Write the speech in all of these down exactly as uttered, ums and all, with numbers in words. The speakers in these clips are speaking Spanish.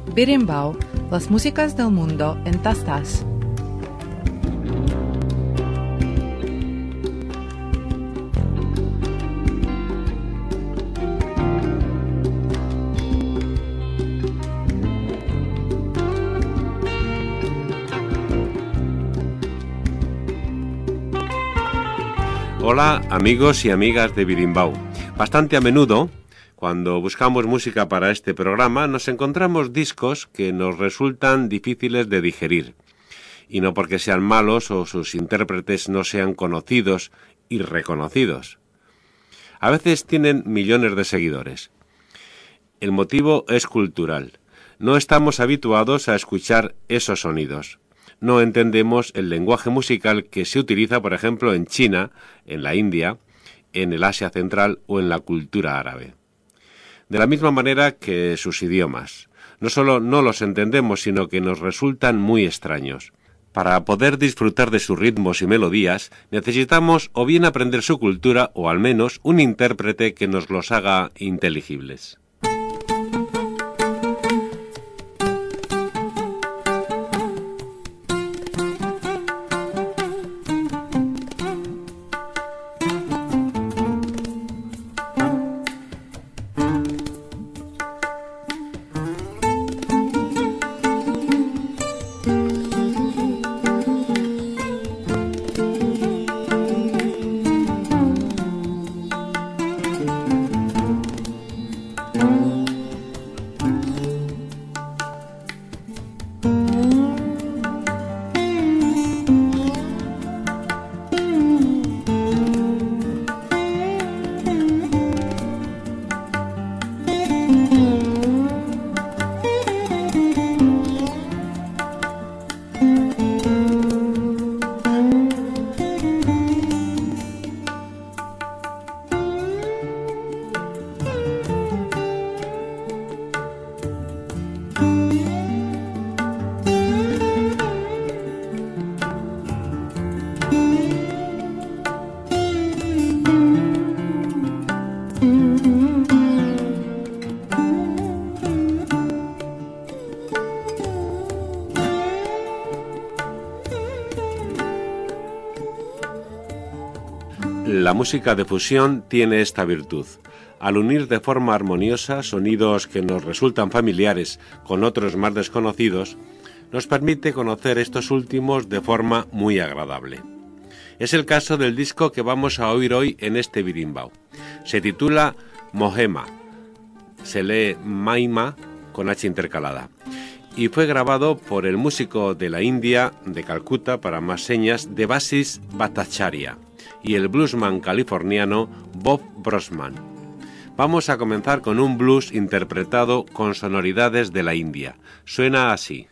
Berimbau, las músicas del mundo en tastas. Hola amigos y amigas de Berimbau. Bastante a menudo, cuando buscamos música para este programa, nos encontramos discos que nos resultan difíciles de digerir. Y no porque sean malos o sus intérpretes no sean conocidos y reconocidos. A veces tienen millones de seguidores. El motivo es cultural. No estamos habituados a escuchar esos sonidos. No entendemos el lenguaje musical que se utiliza, por ejemplo, en China, en la India, en el Asia Central o en la cultura árabe. De la misma manera que sus idiomas. No solo no los entendemos, sino que nos resultan muy extraños. Para poder disfrutar de sus ritmos y melodías, necesitamos o bien aprender su cultura o al menos un intérprete que nos los haga inteligibles. La música de fusión tiene esta virtud. Al unir de forma armoniosa sonidos que nos resultan familiares con otros más desconocidos, nos permite conocer estos últimos de forma muy agradable. Es el caso del disco que vamos a oír hoy en este Berimbau. Se titula Mohema, se lee Maima con H intercalada, y fue grabado por el músico de la India, de Calcuta, para más señas, Devassis Bhattacharya, y el bluesman californiano Bob Brosman. Vamos a comenzar con un blues interpretado con sonoridades de la India. Suena así.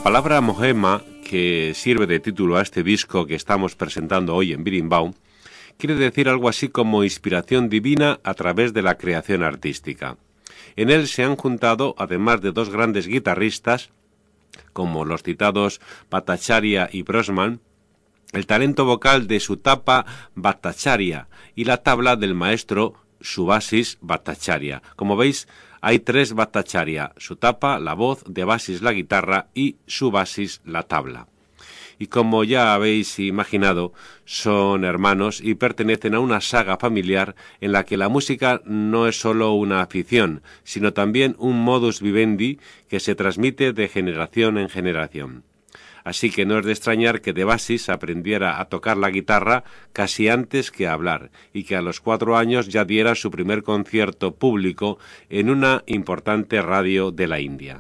palabra Mohema, que sirve de título a este disco que estamos presentando hoy en Birimbau, quiere decir algo así como inspiración divina a través de la creación artística. En él se han juntado, además de dos grandes guitarristas, como los citados Bhattacharya y Brosman, el talento vocal de Sutapa Bhattacharya y la tabla del maestro Subhasis Bhattacharya. Como veis, hay tres Bhattacharya: Sutapa, la voz, Devasis, la guitarra, y Subhasis, la tabla. Y como ya habéis imaginado, son hermanos y pertenecen a una saga familiar en la que la música no es solo una afición, sino también un modus vivendi que se transmite de generación en generación. Así que no es de extrañar que Devasis aprendiera a tocar la guitarra casi antes que a hablar, y que a los cuatro años ya diera su primer concierto público en una importante radio de la India.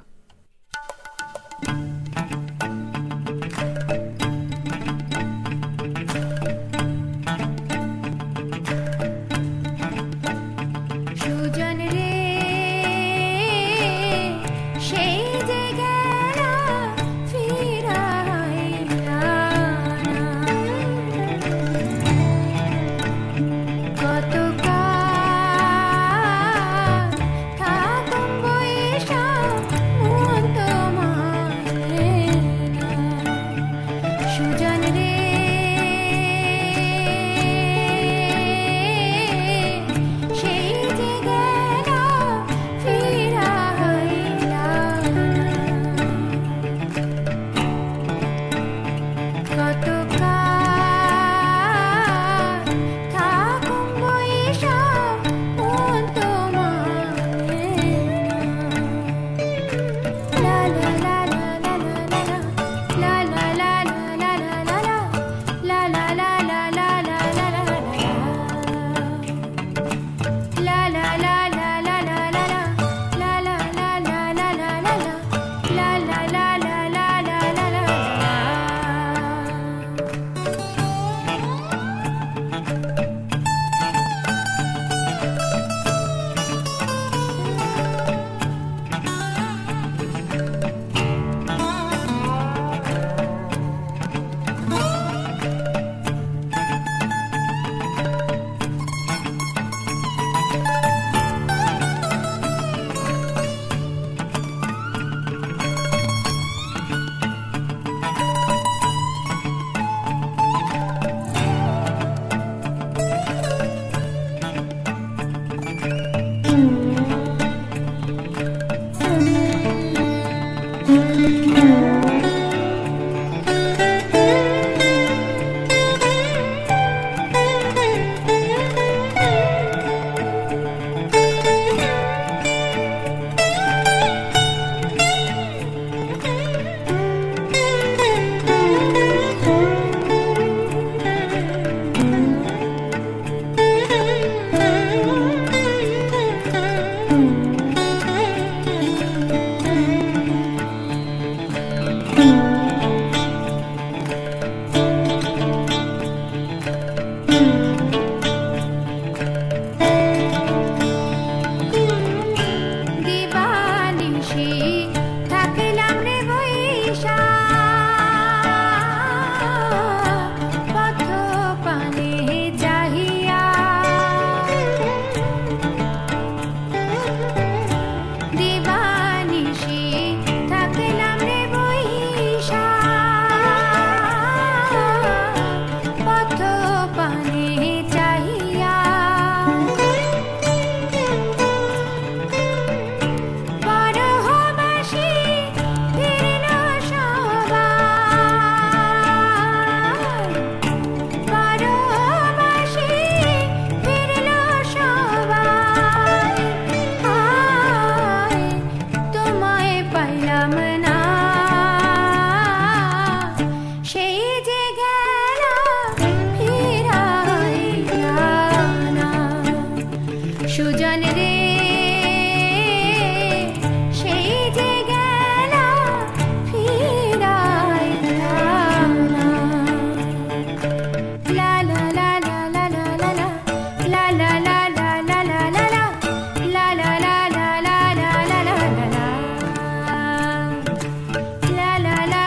La la la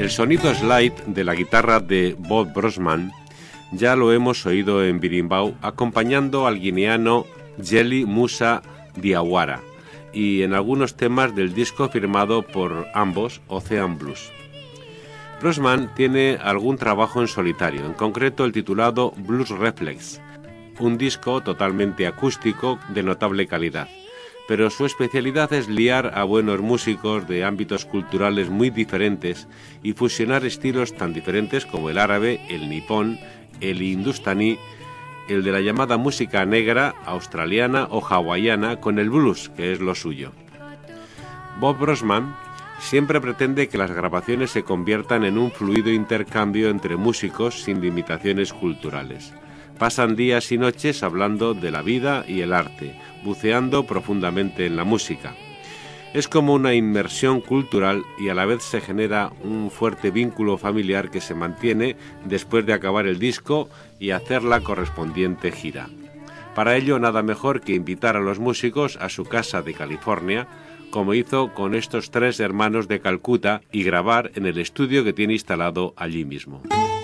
El sonido slide de la guitarra de Bob Brosman ya lo hemos oído en Birimbau acompañando al guineano Jelly Musa Diawara y en algunos temas del disco firmado por ambos, Ocean Blues. Brosman tiene algún trabajo en solitario, en concreto el titulado Blues Reflex, un disco totalmente acústico de notable calidad, pero su especialidad es liar a buenos músicos de ámbitos culturales muy diferentes y fusionar estilos tan diferentes como el árabe, el nipón, el hindustaní, el de la llamada música negra, australiana o hawaiana con el blues, que es lo suyo. Bob Brosman siempre pretende que las grabaciones se conviertan en un fluido intercambio entre músicos sin limitaciones culturales. Pasan días y noches hablando de la vida y el arte, buceando profundamente en la música. Es como una inmersión cultural y a la vez se genera un fuerte vínculo familiar que se mantiene después de acabar el disco y hacer la correspondiente gira. Para ello, nada mejor que invitar a los músicos a su casa de California, como hizo con estos tres hermanos de Calcuta, y grabar en el estudio que tiene instalado allí mismo.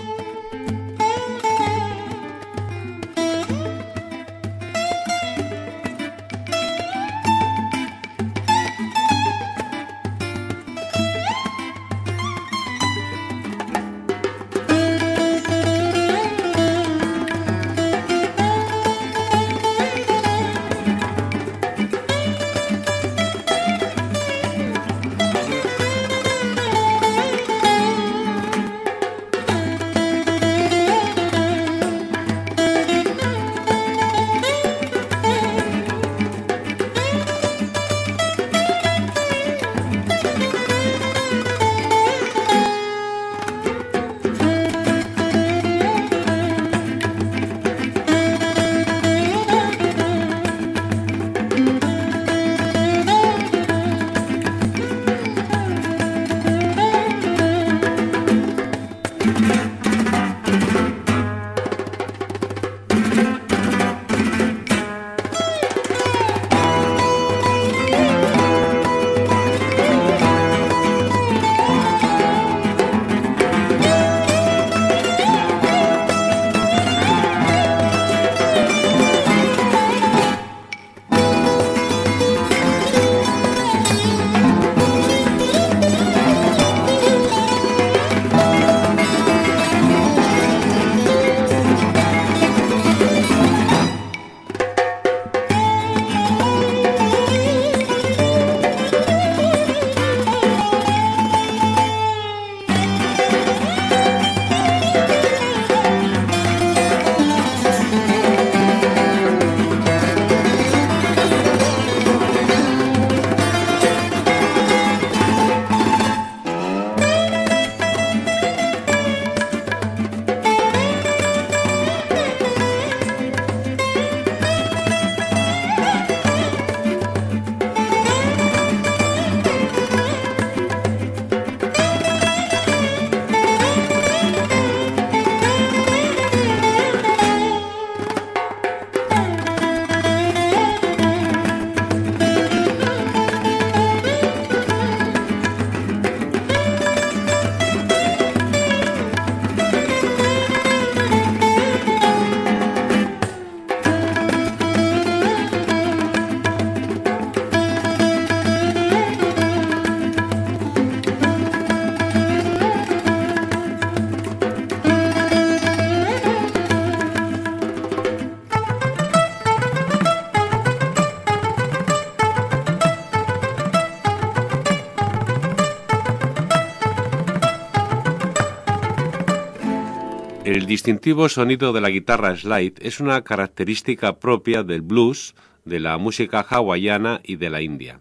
El distintivo sonido de la guitarra slide es una característica propia del blues, de la música hawaiana y de la India.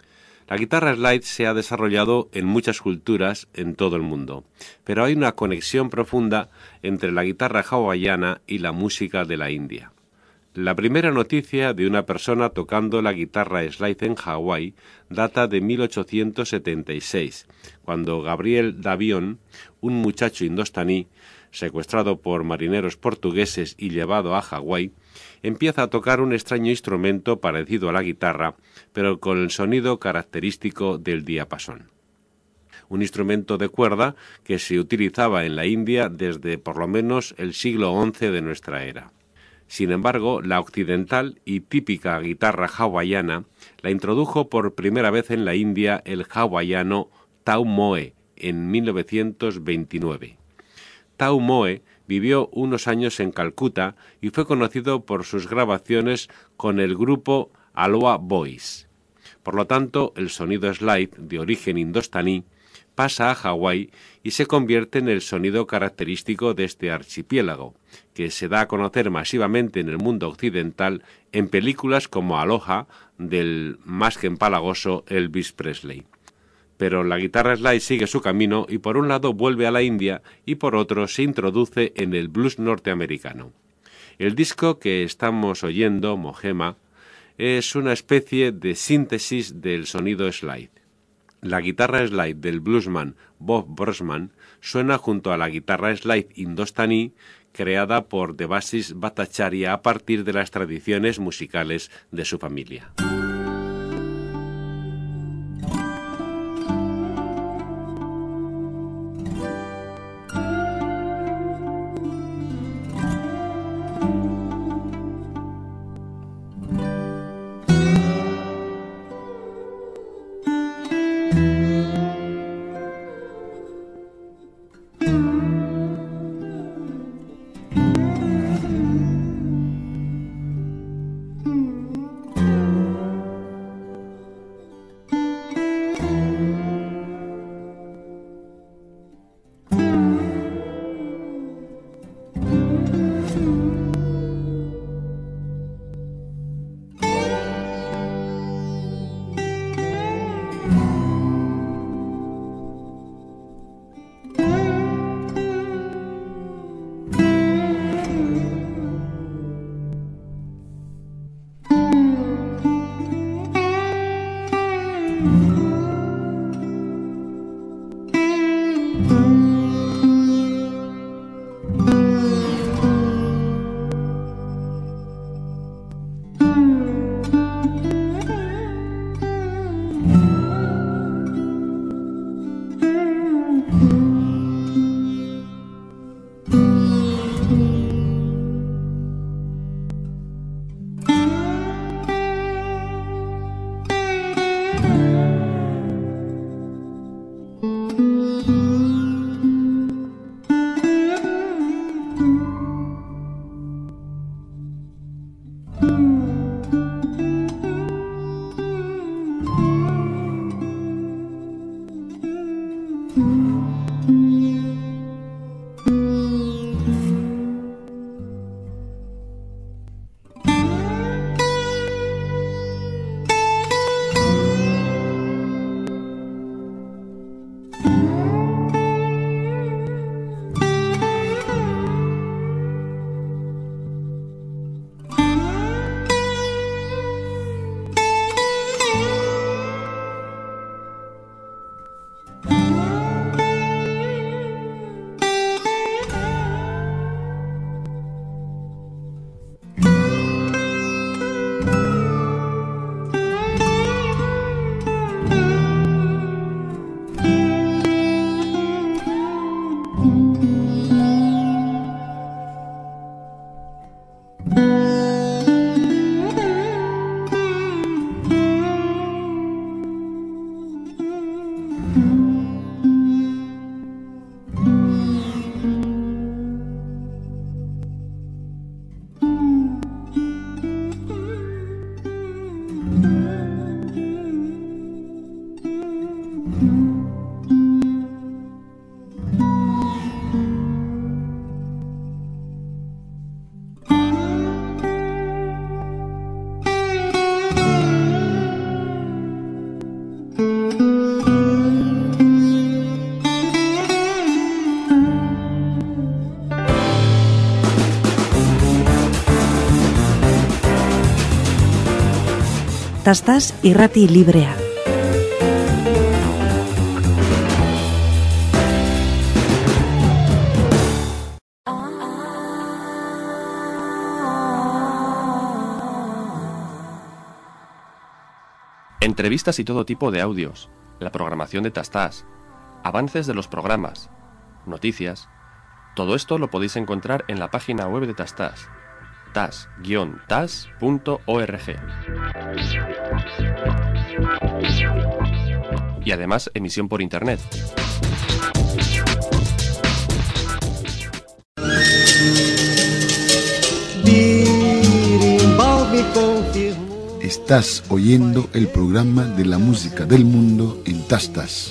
La guitarra slide se ha desarrollado en muchas culturas en todo el mundo, pero hay una conexión profunda entre la guitarra hawaiana y la música de la India. La primera noticia de una persona tocando la guitarra slide en Hawái data de mil ochocientos setenta y seis, cuando Gabriel Davion, un muchacho indostaní, secuestrado por marineros portugueses y llevado a Hawái, empieza a tocar un extraño instrumento parecido a la guitarra, pero con el sonido característico del diapasón. un instrumento de cuerda que se utilizaba en la India desde por lo menos el siglo once de nuestra era. Sin embargo, la occidental y típica guitarra hawaiana la introdujo por primera vez en la India el hawaiano Tau Moe en mil novecientos veintinueve. Tau Moe vivió unos años en Calcuta y fue conocido por sus grabaciones con el grupo Aloha Boys. Por lo tanto, el sonido slide, de origen indostaní, pasa a Hawái y se convierte en el sonido característico de este archipiélago, que se da a conocer masivamente en el mundo occidental en películas como Aloha, del más que empalagoso Elvis Presley. Pero la guitarra slide sigue su camino y por un lado vuelve a la India y por otro se introduce en el blues norteamericano. El disco que estamos oyendo, Mohema, es una especie de síntesis del sonido slide. La guitarra slide del bluesman Bob Brosman suena junto a la guitarra slide indostaní creada por Devasis Bhattacharya a partir de las tradiciones musicales de su familia. Tastas irrati librea. Entrevistas y todo tipo de audios, la programación de Tastas, avances de los programas, noticias. Todo esto lo podéis encontrar en la página web de Tastas, tas guion tas punto org. Y además emisión por internet. Estás oyendo el programa de la música del mundo en Tastas.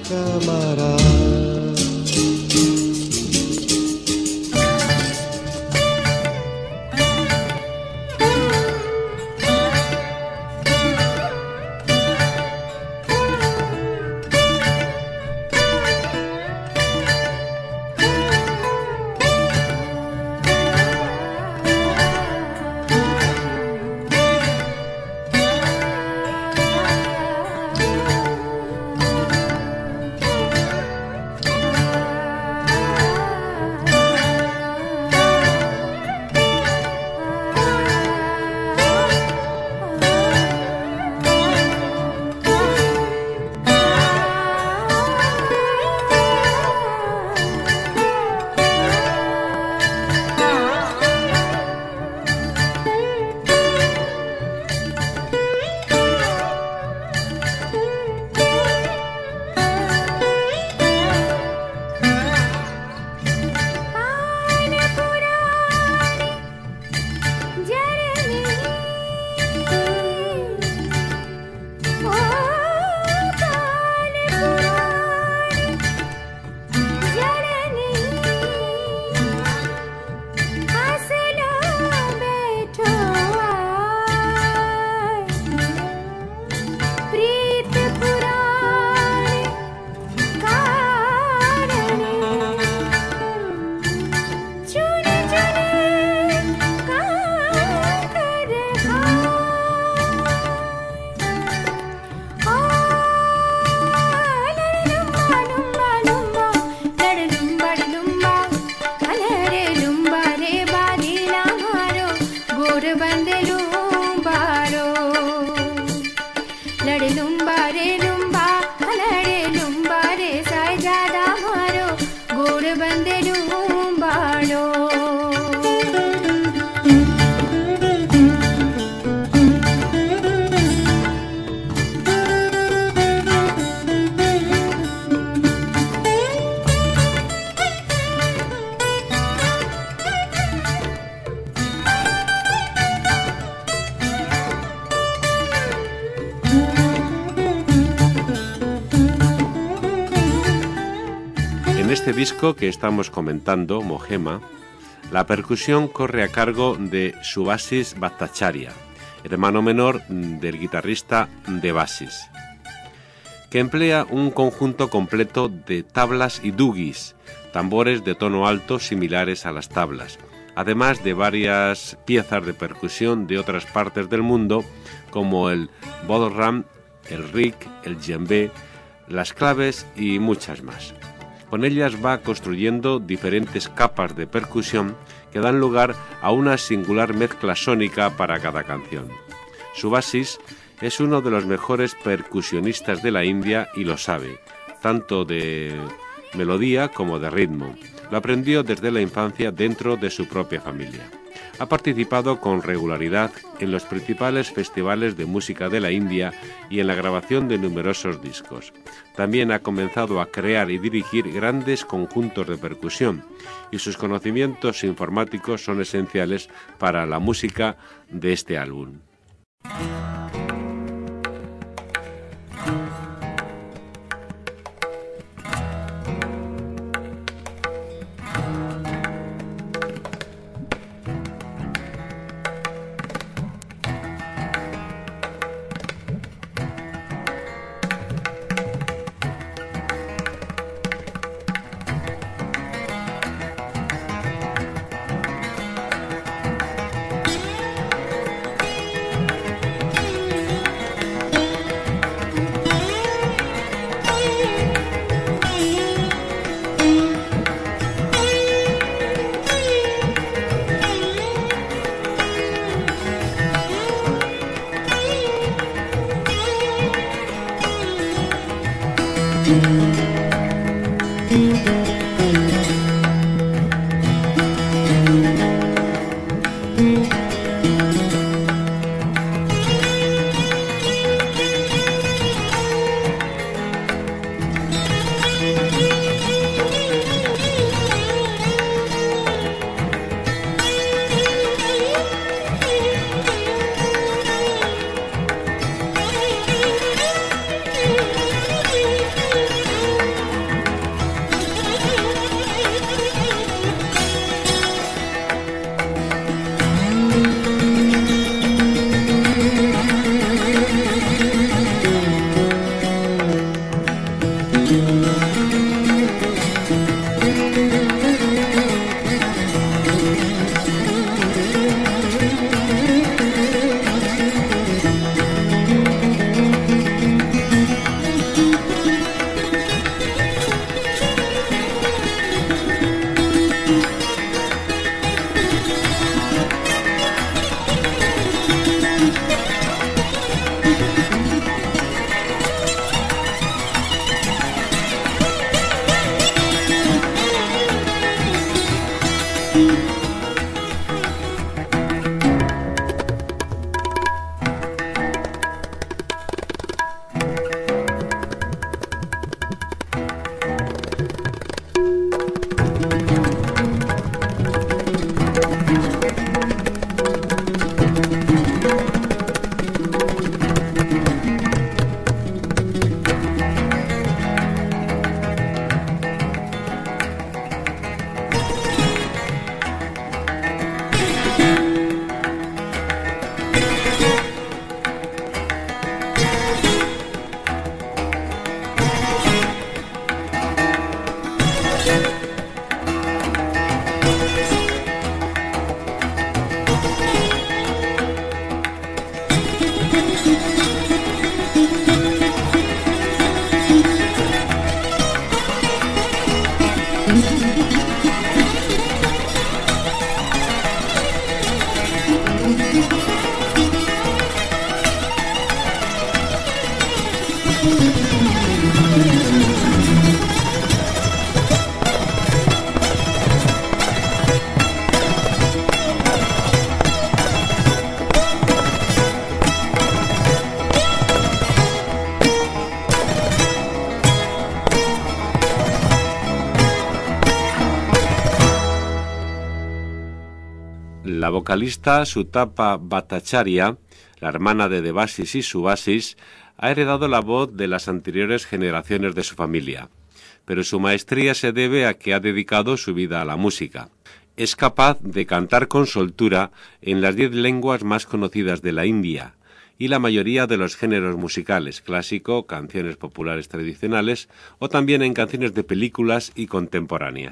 En este disco que estamos comentando, Mohema, la percusión corre a cargo de Subhasis Bhattacharya, hermano menor del guitarrista Devassis, que emplea un conjunto completo de tablas y dugis, tambores de tono alto similares a las tablas, además de varias piezas de percusión de otras partes del mundo como el bodhram, el rig, el djembe, las claves y muchas más. Con ellas va construyendo diferentes capas de percusión que dan lugar a una singular mezcla sónica para cada canción. Subhasis es uno de los mejores percusionistas de la India y lo sabe, tanto de melodía como de ritmo. Lo aprendió desde la infancia dentro de su propia familia. Ha participado con regularidad en los principales festivales de música de la India y en la grabación de numerosos discos. También ha comenzado a crear y dirigir grandes conjuntos de percusión, y sus conocimientos informáticos son esenciales para la música de este álbum. La vocalista Sutapa Bhattacharya, la hermana de Devasis y Subhasis, ha heredado la voz de las anteriores generaciones de su familia, pero su maestría se debe a que ha dedicado su vida a la música. Es capaz de cantar con soltura en las diez lenguas más conocidas de la India y la mayoría de los géneros musicales, clásico, canciones populares tradicionales o también en canciones de películas y contemporáneas.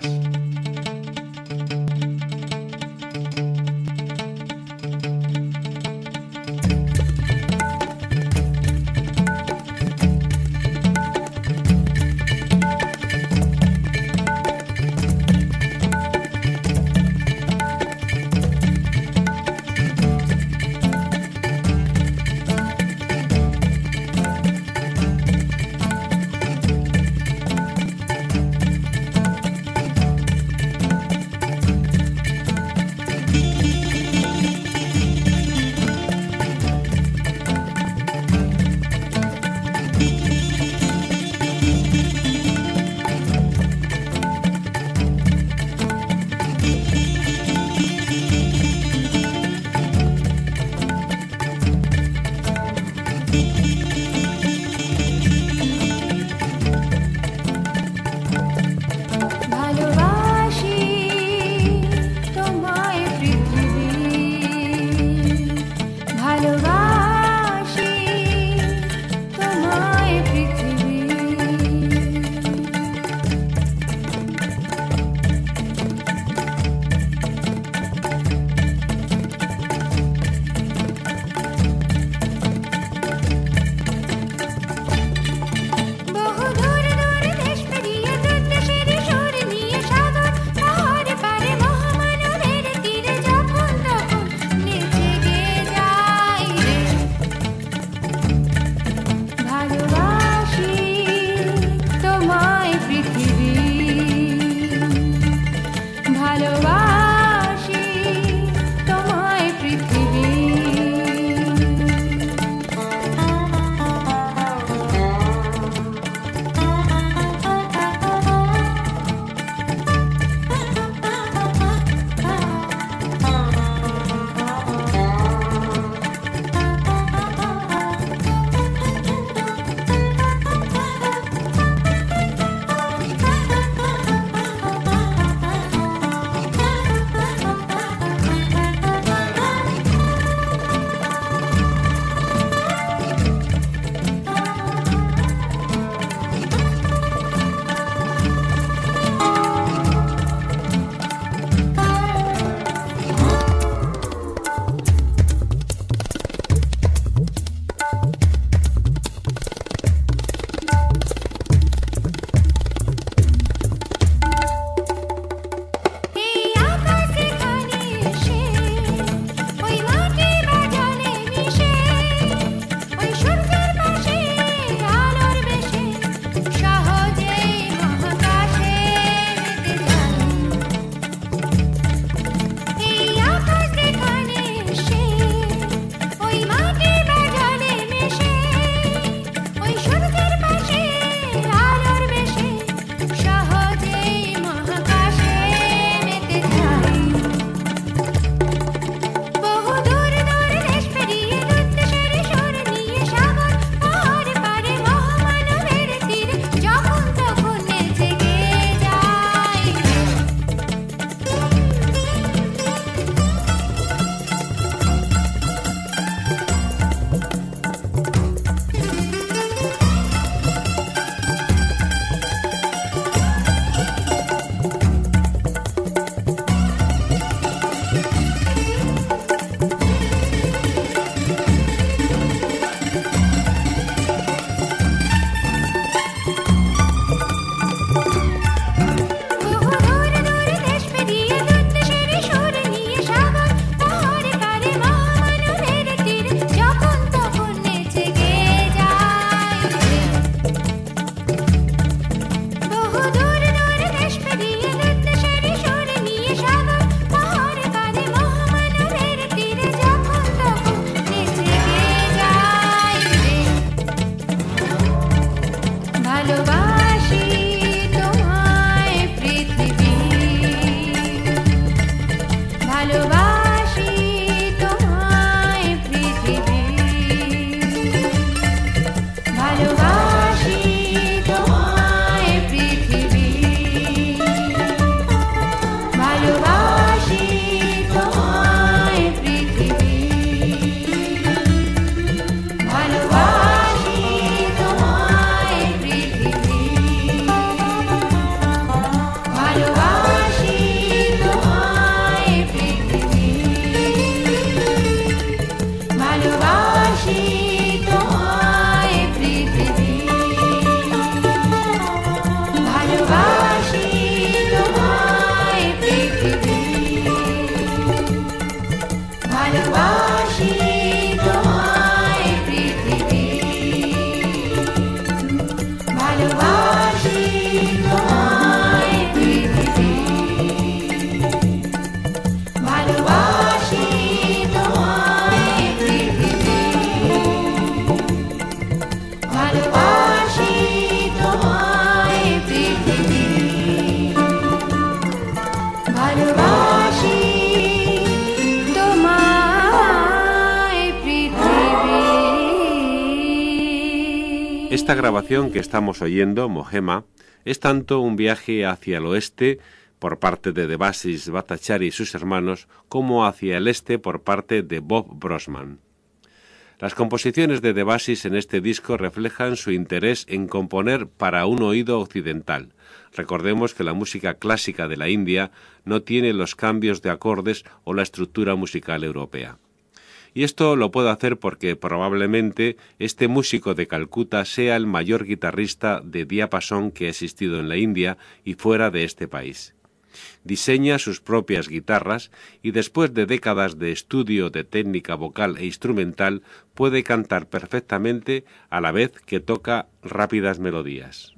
Esta grabación que estamos oyendo, Mohema, es tanto un viaje hacia el oeste por parte de Devasis Bhattacharya y sus hermanos, como hacia el este por parte de Bob Brosman. Las composiciones de Devasis en este disco reflejan su interés en componer para un oído occidental. Recordemos que la música clásica de la India no tiene los cambios de acordes o la estructura musical europea. Y esto lo puedo hacer porque probablemente este músico de Calcuta sea el mayor guitarrista de diapasón que ha existido en la India y fuera de este país. Diseña sus propias guitarras y después de décadas de estudio de técnica vocal e instrumental puede cantar perfectamente a la vez que toca rápidas melodías.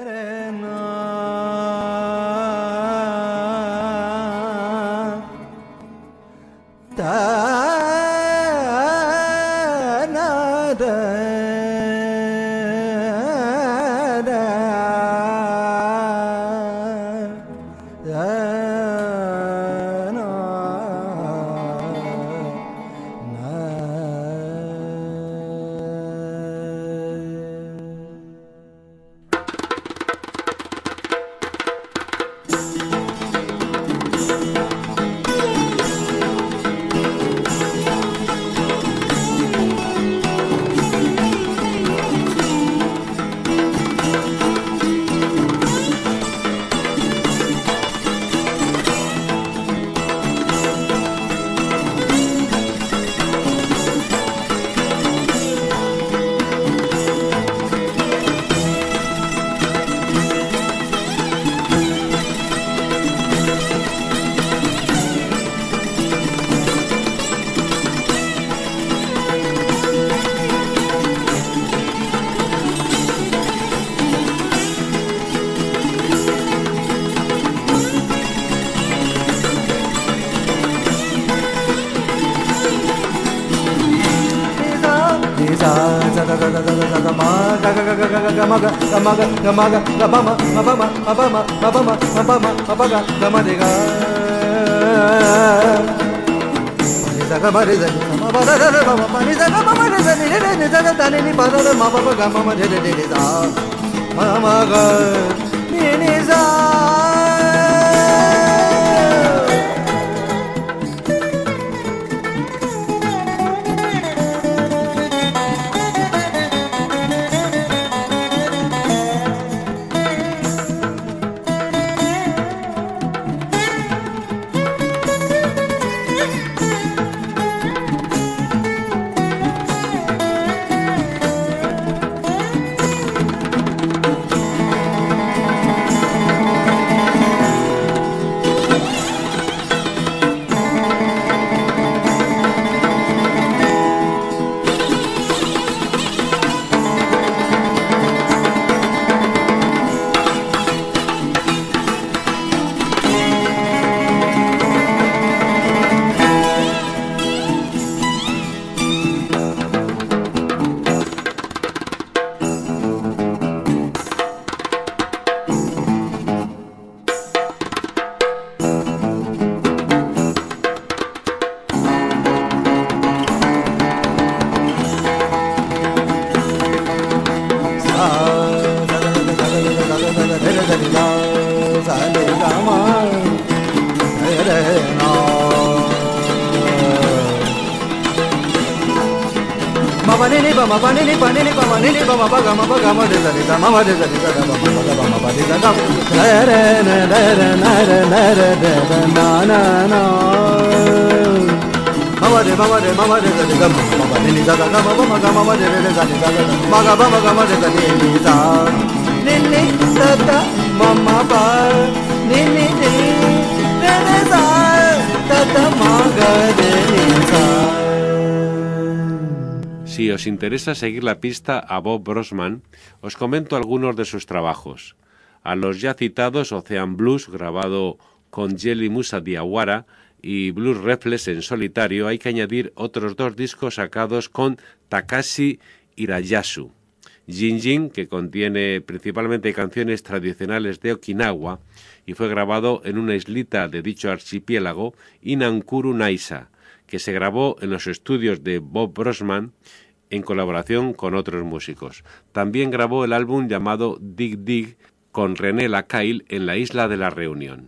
Si os interesa seguir la pista a Bob Brosman, os comento algunos de sus trabajos. A los ya citados Ocean Blues, grabado con Jelly Musa Diawara, y Blues Reflex en solitario, hay que añadir otros dos discos sacados con Takashi Hirayasu. Jin Jin, que contiene principalmente canciones tradicionales de Okinawa y fue grabado en una islita de dicho archipiélago, y Nankuru Naisa, que se grabó en los estudios de Bob Brosman en colaboración con otros músicos. También grabó el álbum llamado Dig Dig con René Lacaille en la isla de la Reunión.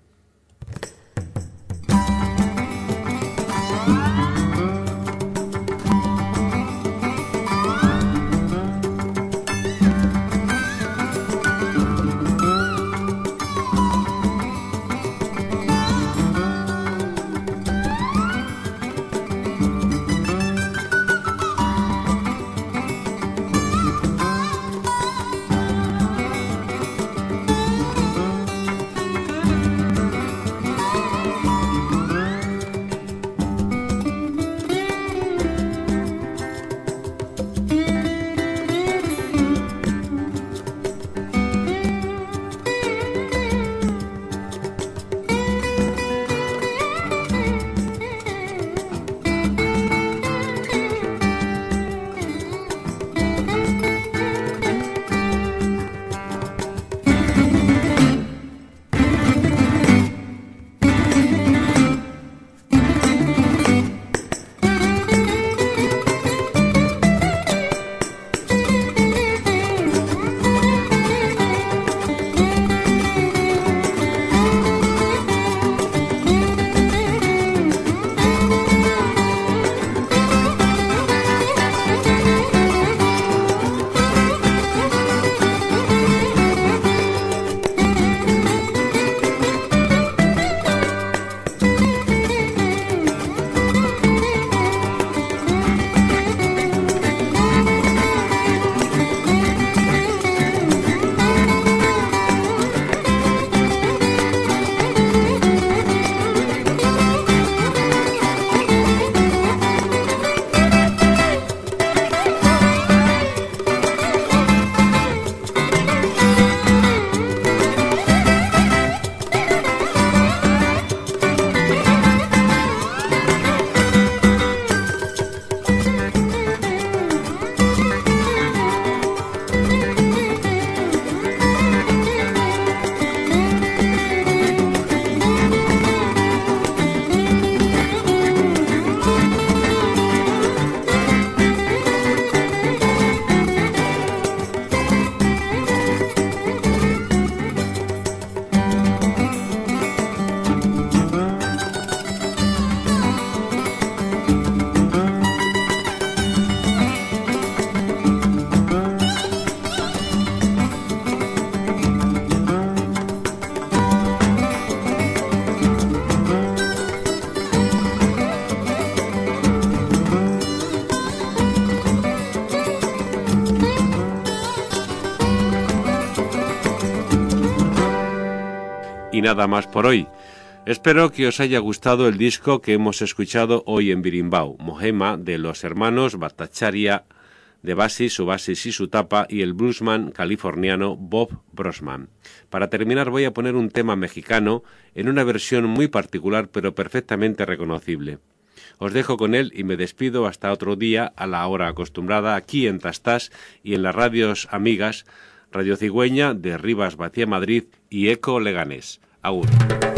Y nada más por hoy. Espero que os haya gustado el disco que hemos escuchado hoy en Birimbau, Mohema, de los hermanos Bhattacharya, de Basis, su Basis y su tapa, y el bluesman californiano Bob Brosman. Para terminar voy a poner un tema mexicano en una versión muy particular pero perfectamente reconocible. Os dejo con él y me despido hasta otro día a la hora acostumbrada aquí en Tastás y en las radios amigas Radio Cigüeña de Rivas Vacía Madrid y Eco Leganés. Agur.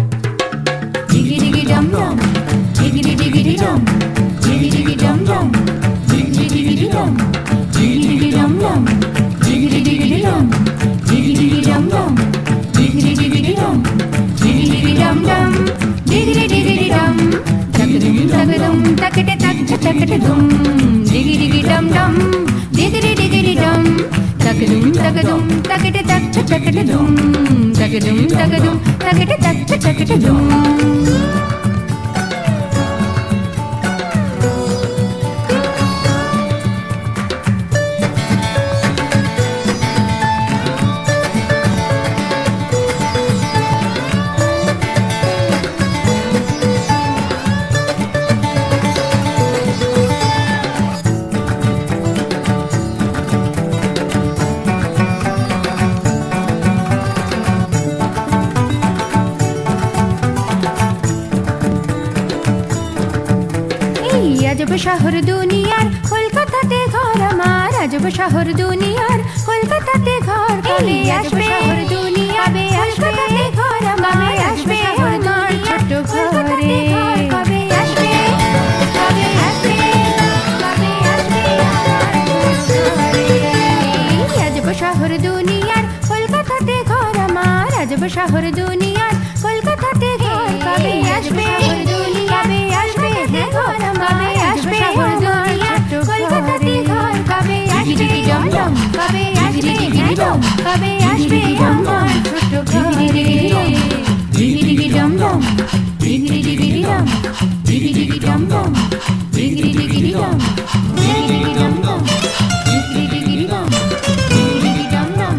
Takadum takadum takade tak takadum takadum takadum takade tak takadum. আজব শহর দুনিয়ার কলকাতাতে ঘর আমার আজব শহর দুনিয়ার কলকাতাতে ঘর কবে আসবে শহর দুনিয়া কবে আসবে ঘর আমার আসবে আমার ছোট ঘরে কবে আসবে কবে আসবে কবে আসবে শহর দুনিয়ার কলকাতাতে ঘর কবে আসবে শহর দুনিয়া কবে আসবে ঘর কবে আসবে শহর দুনিয়ার কলকাতাতে ঘর কবে আসবে ডমডম কবে আসবে ডমডম কবে আসবে আমার ছোট ঘরে ডিগি ডিগি ডমডম ডিগি ডিগি ডম ডিগি ডিগি ডমডম ডিগি ডিগি ডম ডিগি ডিগি ডমডম ডিগি ডিগি ডম ডিগি ডিগি ডমডম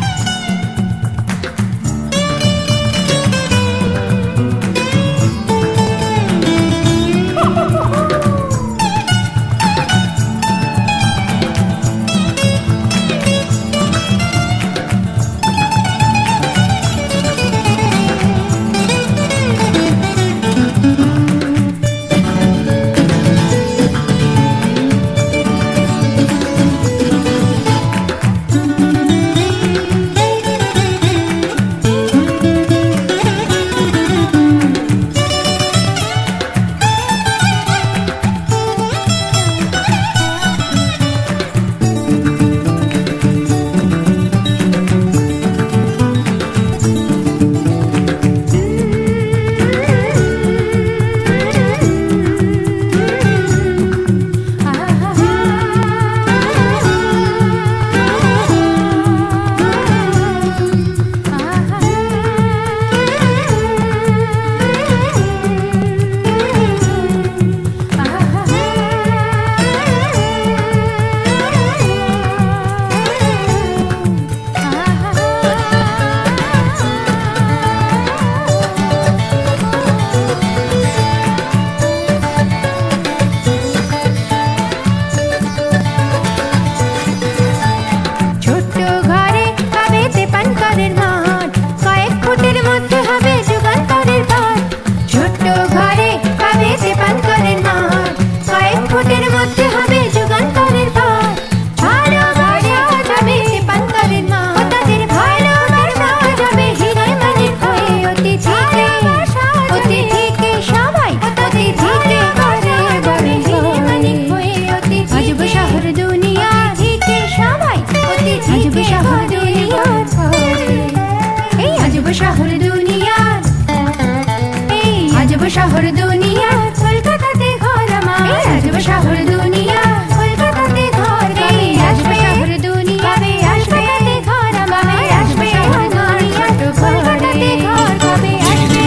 শহর দুনিয়া কলকাতাতে ঘর আমার আজব শহর দুনিয়া কলকাতাতে ঘর কবে আসবে শহর দুনিয়া কবে আসবে ঘর আমার আসবে শহর দুনিয়া কলকাতাতে ঘর কবে আসবে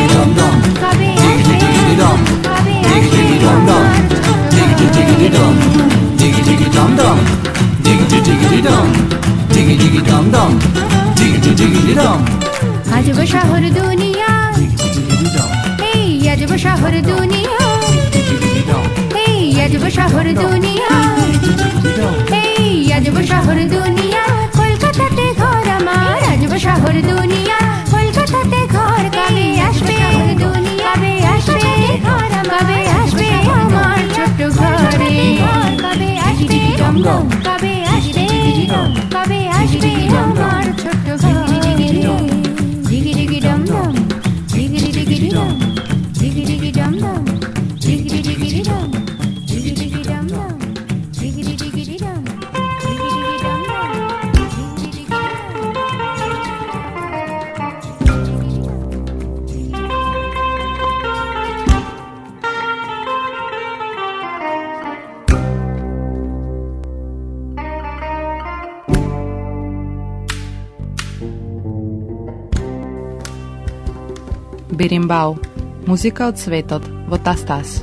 কবে আসবে কবে আসবে Diggy diggy dum, diggy diggy dum dum, diggy diggy dum, diggy diggy dum dum, diggy diggy dum. আজব শহর দুনিয়া এই আজব শহর দুনিয়া এই আজব শহর দুনিয়া এই আজব শহর দুনিয়া কলকাতাতে ঘর আমার আজব শহর দুনিয়া কলকাতাতে ঘর কবে আসবে শহর দুনিয়া কবে আসবে ঘর কবে আসবে আমার ছোট ঘরে কবে আসবে ডমডম কবে আসবে কবে আসবে আমার ছোট ঘরে ডিগি ডিগি ডমডম ডিগি ডিগি ডম ডিগি ডিগি ডমডম ডিগি ডিগি ডম ডিগি ডিগি ডমডম ডিগি ডিগি ডম ডিগি ডিগি ডমডম ডিগি ডিগি Birimbau. Muzika od svetot. Votastas.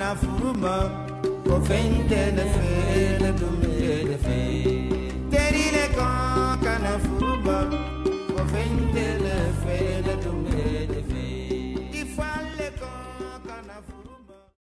kana furuba o fente de fe de dumbe de fe terile kan kana furuba o fente